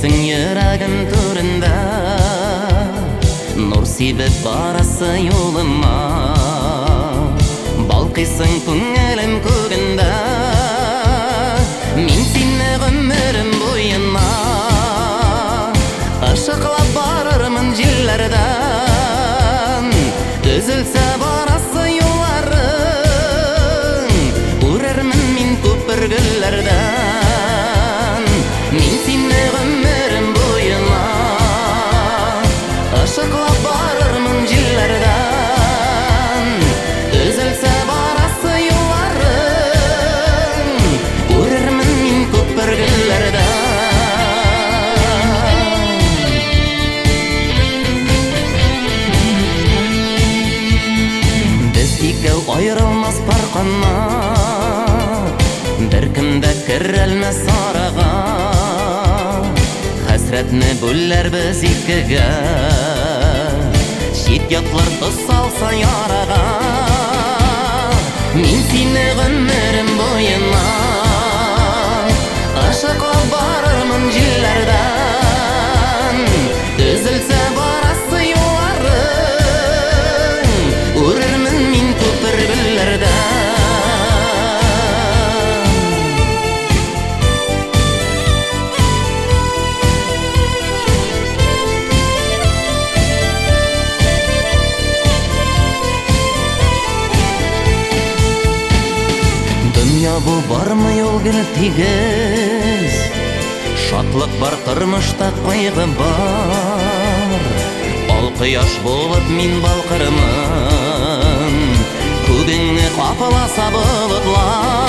Bilsің йөрәгім турында, нур сибеп барасы юлыма. Балкыйсың күңелем күгендә, мин сине гомерем буена. Ашыклап барырмын җилләрдән, өзелсә барасы юлларың. Үрәрмен мин күпер гөлләрдән, мин сине гомерем буена. Ашыклап барырмын җилләрдән, өзелсә барасы юлларың. Үрәрмен мин күпер гөлләрдән. Айрылмас парканна, беркем дә керелмәс арага. Хәсрәтне бүлләрбез икегә, чит ятлар тосалса ярага. Мин сине гомерем буена, ашыклап барырмын җилләрдән, өзелсә барасы юлларың. Үрәрмен мин күпер гөлләрдән. Дөнья бу бармы юл гел тигез, шатлык бар тормышта кайгы бар. Ал кояш булып мин балкырмын, күгеңне капласа болытлар.